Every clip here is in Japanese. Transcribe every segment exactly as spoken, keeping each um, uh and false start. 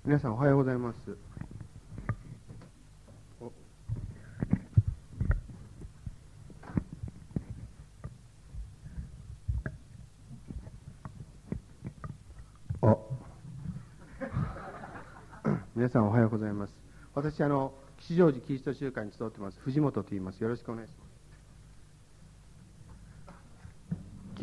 皆さんおはようございます。お皆さんおはようございます。私、あの吉祥寺キリスト集会に集ってます藤本と言います。よろしくお願いします。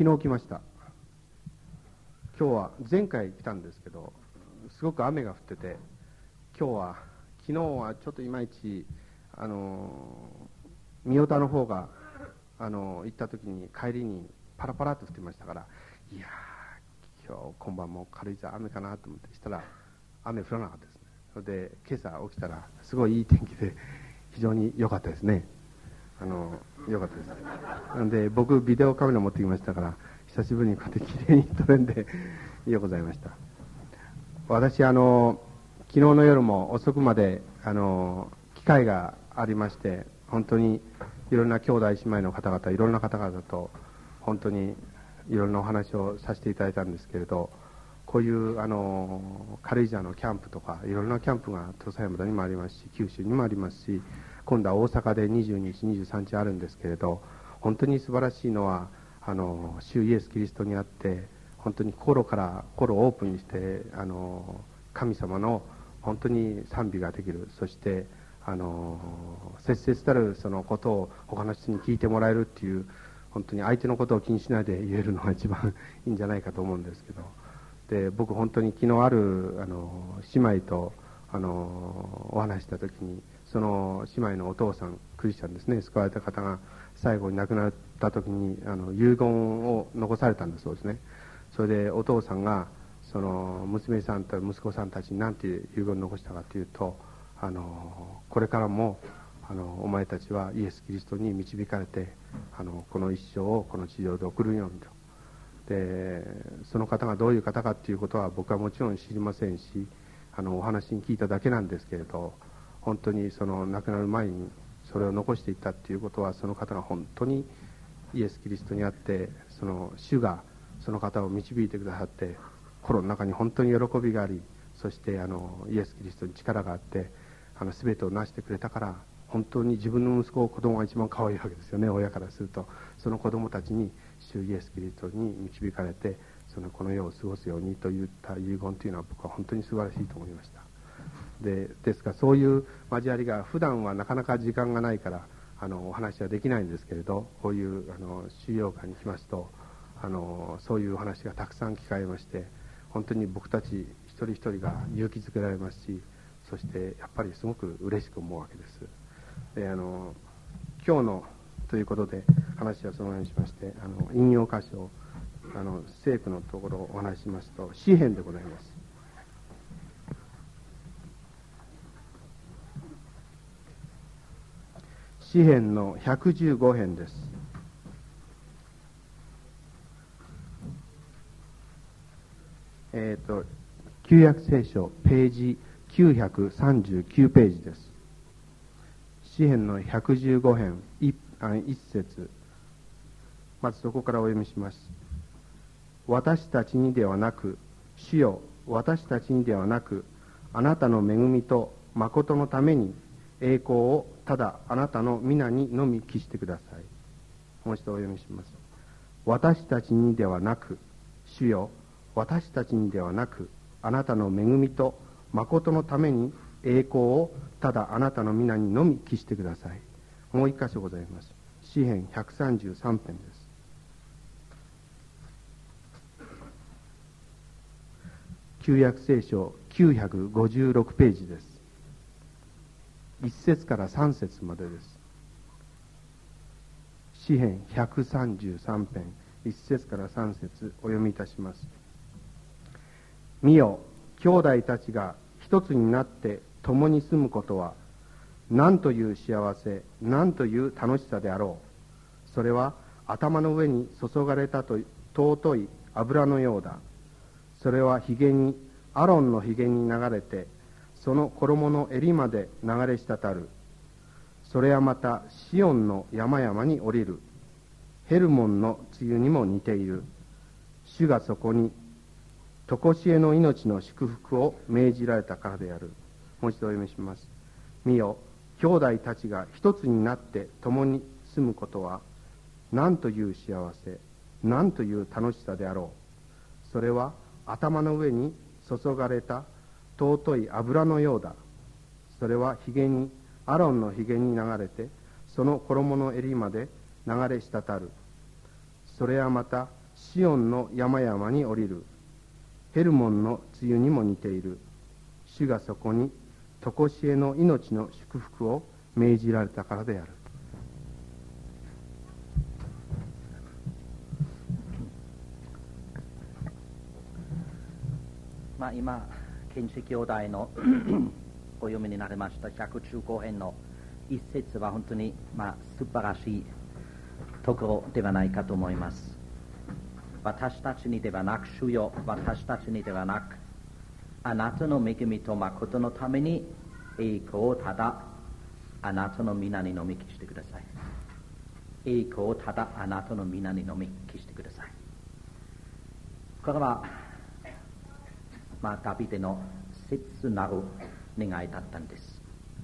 昨日来ました。今日は前回来たんですけど、すごく雨が降ってて、今日は昨日はちょっといまいちあの三代田の方があの行った時に帰りにパラパラっと降ってましたから、いやー今日今晩も軽井沢雨かなと思ってしたら雨降らなかったですね。それで今朝起きたらすごいいい天気で非常に良かったですね。あの良かったです。なんで僕ビデオカメラ持ってきましたから久しぶりにこうやってきれいに撮れんでようございました。私あの昨日の夜も遅くまであの機会がありまして、本当にいろんな兄弟姉妹の方々いろんな方々と本当にいろんなお話をさせていただいたんですけれど、こういうあの軽井沢のキャンプとかいろんなキャンプが土佐山田にもありますし九州にもありますし、今度は大阪でにじゅうににちにじゅうさんにちあるんですけれど、本当に素晴らしいのはあの主イエスキリストにあって本当に心から心をオープンにしてあの神様の本当に賛美ができる、そしてあの切々たるそのことを他の人に聞いてもらえるっていう、本当に相手のことを気にしないで言えるのが一番いいんじゃないかと思うんですけど、で僕本当に昨日あるあの姉妹とあのお話した時に、その姉妹のお父さんクリスチャンですね、救われた方が最後に亡くなった時にあの遺言を残されたんだそうですね。それでお父さんがその娘さんと息子さんたちに何て遺言を残したかというと、あのこれからもあのお前たちはイエス・キリストに導かれてあのこの一生をこの地上で送るようにと。でその方がどういう方かということは僕はもちろん知りませんし、あのお話に聞いただけなんですけれど、本当にその亡くなる前にそれを残していったということは、その方が本当にイエス・キリストにあって、その主がその方を導いてくださって、心の中に本当に喜びがあり、そしてあのイエス・キリストに力があって、あの全てを成してくれたから、本当に自分の息子子供が一番可愛いわけですよね、親からすると。その子供たちに主イエス・キリストに導かれて、そのこの世を過ごすようにといった遺言というのは僕は本当に素晴らしいと思いました。でですからそういう交わりが普段はなかなか時間がないからあのお話はできないんですけれど、こういうあの修行会に来ますとあのそういうお話がたくさん聞かれまして、本当に僕たち一人一人が勇気づけられますし、そしてやっぱりすごく嬉しく思うわけです。であの今日のということで話はそのようにしまして、あの引用箇所をあの聖句のところをお話ししますと、詩編でございます。詩編のひゃくじゅうご編です。えっと旧約聖書ページきゅうひゃくさんじゅうきゅうページです。詩編のひゃくじゅうご編一節、まずそこからお読みします。私たちにではなく、主よ、私たちにではなく、あなたの恵みと誠のために栄光をただあなたの皆にのみ帰してください。もう一度お読みします。私たちにではなく、主よ、私たちにではなく、あなたの恵みと誠のために栄光をただあなたの皆にのみ帰してください。もう一箇所ございます。詩編ひゃくさんじゅうさん編です。旧約聖書きゅうひゃくごじゅうろくページです。いち節からさん節までです。詩編ひゃくさんじゅうさん編いち節からさん節お読みいたします。見よ、兄弟たちが一つになって共に住むことは何という幸せ、何という楽しさであろう。それは頭の上に注がれたと尊い油のようだ。それはひげに、アロンのひげに流れて、その衣の襟まで流れ滴る。それはまたシオンの山々に降りる。ヘルモンの梅雨にも似ている。主がそこに常しえの命の祝福を命じられたからである。もう一度お読みします。見よ、兄弟たちが一つになって共に住むことは、何という幸せ、何という楽しさであろう。それは頭の上に注がれた尊い油のようだ。それはひげに、アロンのひげに流れて、その衣の襟まで流れ滴る。それはまたシオンの山々に降りる。ヘルモンの梅雨にも似ている。主がそこに常しえの命の祝福を命じられたからである。 まあ、今、賢治兄弟のお読みになりましたひゃくじゅうご編の一節は本当に、まあ、素晴らしいところではないかと思います。私たちにではなく、主よ、私たちにではなく、あなたの恵みと誠のために栄光をただあなたの皆に飲み消してください。栄光をただあなたの皆に飲み消してください。これはまあダビデの切なる願いだったんです。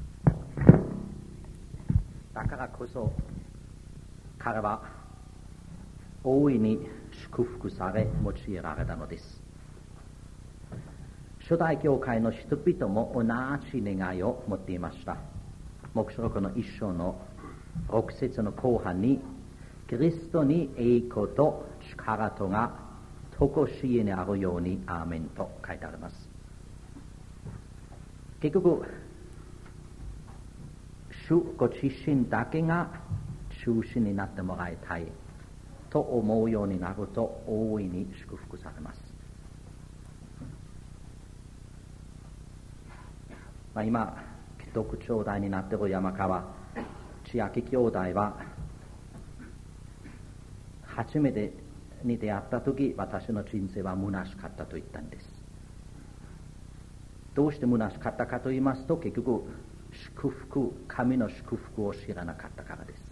だからこそ彼は大いに祝福され用いられたのです。初代教会の人々も同じ願いを持っていました。黙示録の一章の六節の後半に、キリストに栄光と力とが常しえにあるようにアーメンと書いてあります。結局主ご自身だけが中心になってもらいたいと思うようになると大いに祝福されます。まあ、今既得兄弟になっている山川千秋兄弟は初めてに出会った時、私の人生は虚しかったと言ったんです。どうして虚しかったかと言いますと、結局祝福、神の祝福を知らなかったからです。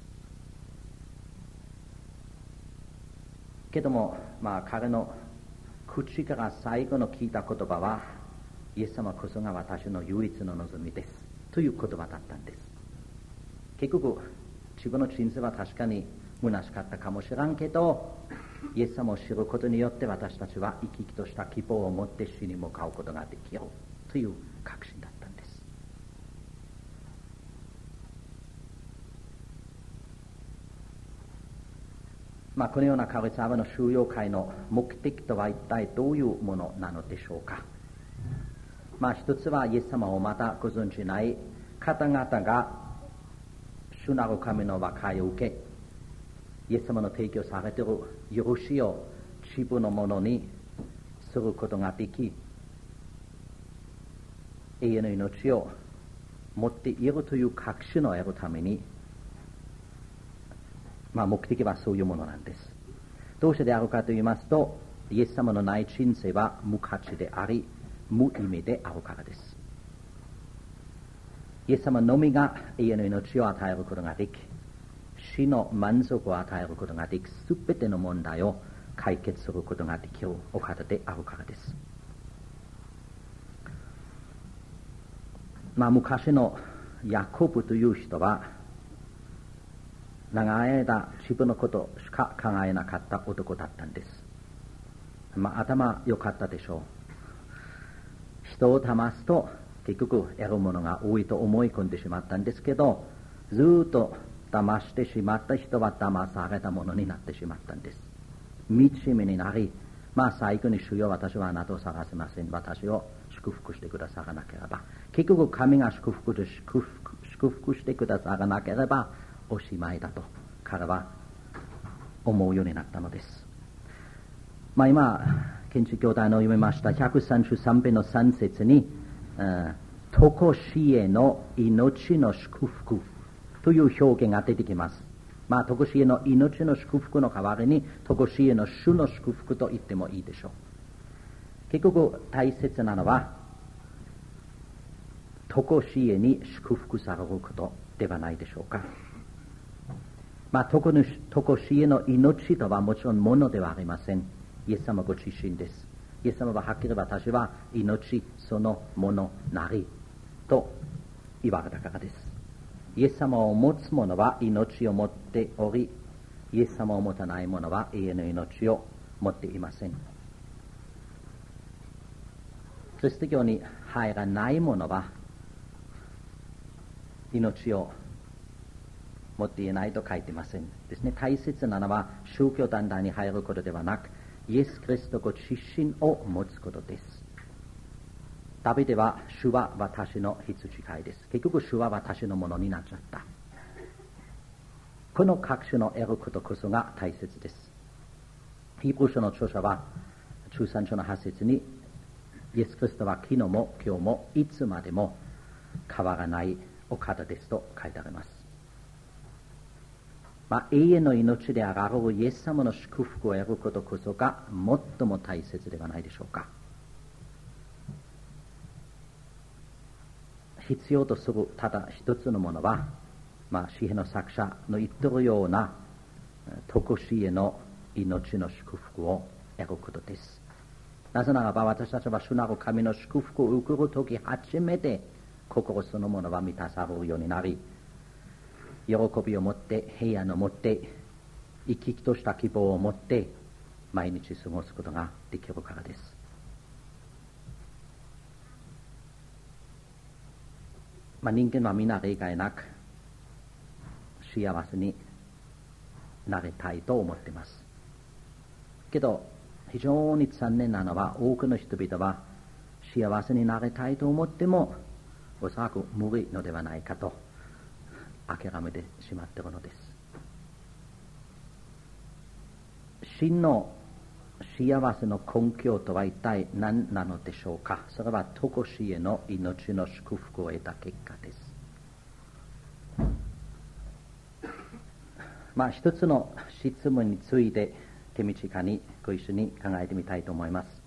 けども、まあ彼の口から最後の聞いた言葉は、イエス様こそが私の唯一の望みですという言葉だったんです。結局自分の人生は確かに虚しかったかもしれんけど、イエス様を知ることによって私たちは生き生きとした希望を持って死に向かうことができようという確信だったんです。まあこのような神様の収容会の目的とは一体どういうものなのでしょうか。まあ一つはイエス様をまたご存じない方々が主なる神の和解を受け、イエス様の提供されている許しを自分のものにすることができ、永遠の命を持っているという確信を得るために、まあ目的はそういうものなんです。どうしてであるかと言いますと、イエス様のない人生は無価値であり無意味であるからです。イエス様のみが永遠の命を与えることができ、死の満足を与えることができ、すべての問題を解決することができるお方であるからです。まあ昔のヤコブという人は長い間自分のことしか考えなかった男だったんです。まあ頭良かったでしょう。人を騙すと結局得るものが多いと思い込んでしまったんですけど、ずっと騙してしまった人は騙されたものになってしまったんです。惨めになり、まあ最後に主よ、私はあなたを探せません、私を祝福してくださらなければ、結局神が祝福で祝福、祝福してくださらなければおしまいだと彼は思うようになったのです。まあ今賢治兄弟の読みましたひゃくさんじゅうさん編のさん節に、常しえの命の祝福という表現が出てきます。まあ常しえの命の祝福の代わりに常しえの主の祝福と言ってもいいでしょう。結局大切なのは常しえに祝福されることではないでしょうか。まあ常しえの命とはもちろんものではありません。イエス様ご自身です。 イエス様ははっきり私は命そのものなりと言われたからです。イエス様を持つ者は命を持っており、イエス様を持たない者は永遠の命を持っていません。キリスト教に入らない者は命を持っていないと書いていませんですね。大切なのは宗教団体に入ることではなく、イエス・キリストご自身を持つことです。ダビデは主は私の羊飼いです。結局主は私のものになっちゃった。この確信を得ることこそが大切です。ヒブル書の著者はじゅうさん章のはち節に、イエス・キリストは昨日も今日もいつまでも変わらないお方ですと書いてあります。まあ、永遠の命であられるイエス様の祝福を得ることこそが最も大切ではないでしょうか。必要とするただ一つのものは、まあ、詩篇の作者の言っているような常しえの命の祝福を得ることです。なぜならば私たちは主なる神の祝福を受けるとき初めて心そのものは満たされるようになり、喜びを持って平安を持って生き生きとした希望を持って毎日過ごすことができるからです。まあ、人間は皆例外なく幸せになりたいと思っています。けど非常に残念なのは、多くの人々は幸せになりたいと思ってもおそらく無理のではないかと諦めてしまっているのです。真の幸せの根拠とは一体何なのでしょうか。それは常しえの命の祝福を得た結果です。まあ一つの質問について手短にご一緒に考えてみたいと思います。